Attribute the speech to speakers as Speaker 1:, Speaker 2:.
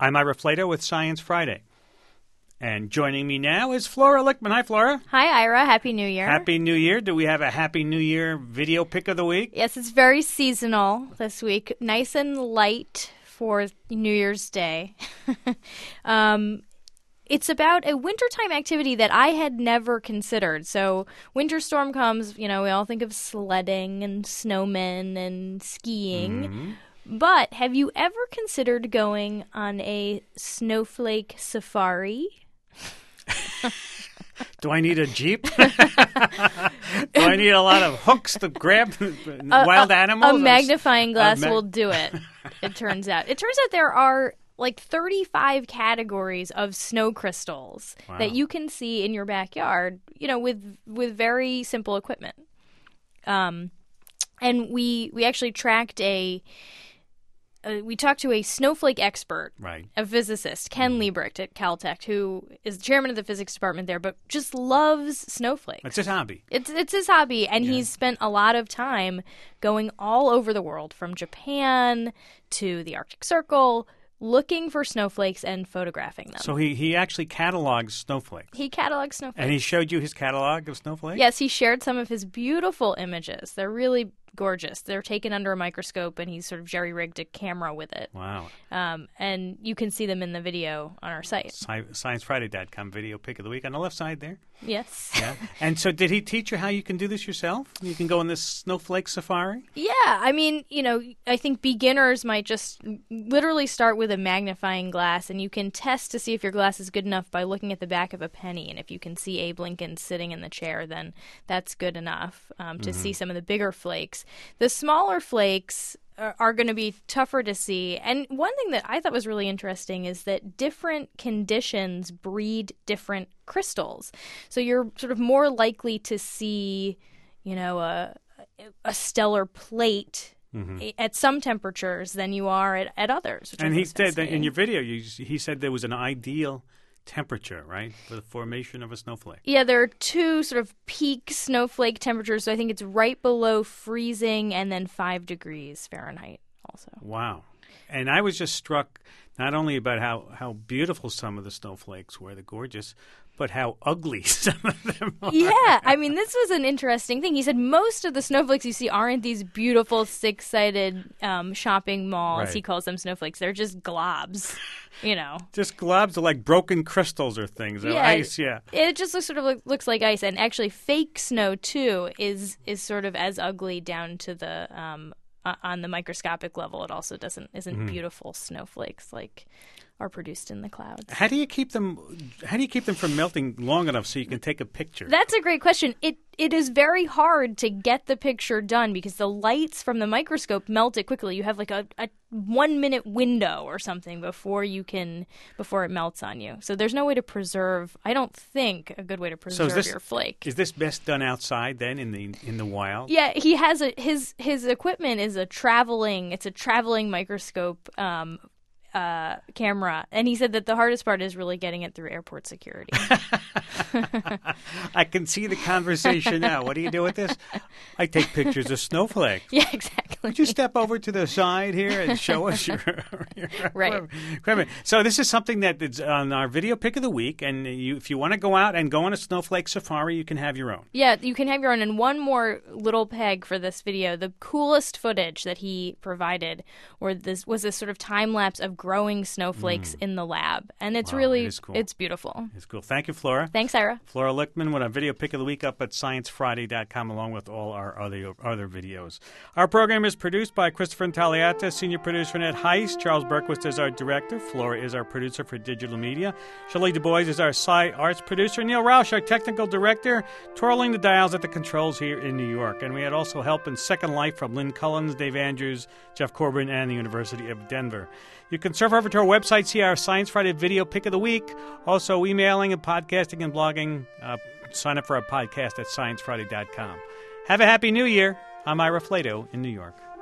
Speaker 1: I'm Ira Flato with Science Friday. And joining me now is Flora Lichtman. Hi, Flora.
Speaker 2: Hi, Ira. Happy New Year.
Speaker 1: Happy New Year. Do we have a Happy New Year video pick of the week?
Speaker 2: Yes, it's very seasonal this week. Nice and light for New Year's Day. It's about a wintertime activity that I had never considered. So winter storm comes, we all think of sledding and snowmen and skiing.
Speaker 1: Mm-hmm.
Speaker 2: But have you ever considered going on a snowflake safari?
Speaker 1: Do I need a Jeep? Do I need a lot of hooks to grab wild animals?
Speaker 2: A magnifying glass will do it, it turns out. It turns out there are like 35 categories of snow crystals that you can see in your backyard, with very simple equipment. And we actually tracked we talked to a snowflake expert,
Speaker 1: right,
Speaker 2: a physicist, Ken Liebricht at Caltech, who is the chairman of the physics department there, but just loves snowflakes.
Speaker 1: It's his hobby.
Speaker 2: It's his hobby, and he's spent a lot of time going all over the world, from Japan to the Arctic Circle, looking for snowflakes and photographing them.
Speaker 1: So he actually catalogs snowflakes.
Speaker 2: He catalogs snowflakes.
Speaker 1: And he showed you his catalog of snowflakes?
Speaker 2: Yes, he shared some of his beautiful images. They're really gorgeous. They're taken under a microscope, and he's sort of jerry-rigged a camera with it.
Speaker 1: Wow.
Speaker 2: And you can see them in the video on our site.
Speaker 1: ScienceFriday.com video pick of the week on the left side there.
Speaker 2: Yes.
Speaker 1: Yeah. And so did he teach you how you can do this yourself? You can go on this snowflake safari?
Speaker 2: Yeah. I mean, I think beginners might just literally start with a magnifying glass, and you can test to see if your glass is good enough by looking at the back of a penny. And if you can see Abe Lincoln sitting in the chair, then that's good enough to see some of the bigger flakes. The smaller flakes are going to be tougher to see. And one thing that I thought was really interesting is that different conditions breed different crystals. So you're sort of more likely to see, a stellar plate at some temperatures than you are at others.
Speaker 1: And he said that in your video, he said there was an ideal temperature, right, for the formation of a snowflake.
Speaker 2: Yeah, there are two sort of peak snowflake temperatures. So I think it's right below freezing and then 5 degrees Fahrenheit also.
Speaker 1: Wow. And I was just struck not only about how beautiful some of the snowflakes were, they're gorgeous, but how ugly some of them are.
Speaker 2: Yeah, I mean, this was an interesting thing. He said most of the snowflakes you see aren't these beautiful six-sided shopping malls.
Speaker 1: Right.
Speaker 2: He calls them snowflakes. They're just globs,
Speaker 1: Just globs are like broken crystals or things, or ice, yeah.
Speaker 2: It just looks like ice. And actually fake snow, too, is sort of as ugly down to the on the microscopic level. It also isn't beautiful snowflakes like are produced in the clouds.
Speaker 1: How do you keep them from melting long enough so you can take a picture?
Speaker 2: That's a great question. It is very hard to get the picture done because the lights from the microscope melt it quickly. You have like a 1 minute window or something before it melts on you. So there's no way to preserve. I don't think a good way to preserve your flake.
Speaker 1: Is this best done outside then in the wild?
Speaker 2: Yeah, he has his equipment is a traveling microscope camera, and he said that the hardest part is really getting it through airport security.
Speaker 1: I can see the conversation now. What do you do with this? I take pictures of snowflakes.
Speaker 2: Yeah, exactly.
Speaker 1: Would you step over to the side here and show us your
Speaker 2: right.
Speaker 1: equipment? So this is something that is on our video pick of the week, and if you want to go out and go on a snowflake safari, you can have your own.
Speaker 2: Yeah, you can have your own. And one more little peg for this video, the coolest footage that he provided was this sort of time lapse of growing snowflakes in the lab, and it's really
Speaker 1: cool.
Speaker 2: It's beautiful.
Speaker 1: It's cool. Thank you, Flora.
Speaker 2: Thanks, Ira.
Speaker 1: Flora Lichtman with our video pick of the week up at ScienceFriday.com, along with all our other videos. Our program is produced by Christopher Intagliata, senior producer Ned Heiss. Charles Berquist is our director. Flora is our producer for digital media. Shirley Du Bois is our arts producer. Neil Roush, our technical director, twirling the dials at the controls here in New York. And we had also help in Second Life from Lynn Cullins, Dave Andrews, Jeff Corbin, and the University of Denver. You can surf over to our website, see our Science Friday video pick of the week. Also, emailing and podcasting and blogging. Sign up for our podcast at ScienceFriday.com. Have a happy New Year. I'm Ira Flato in New York.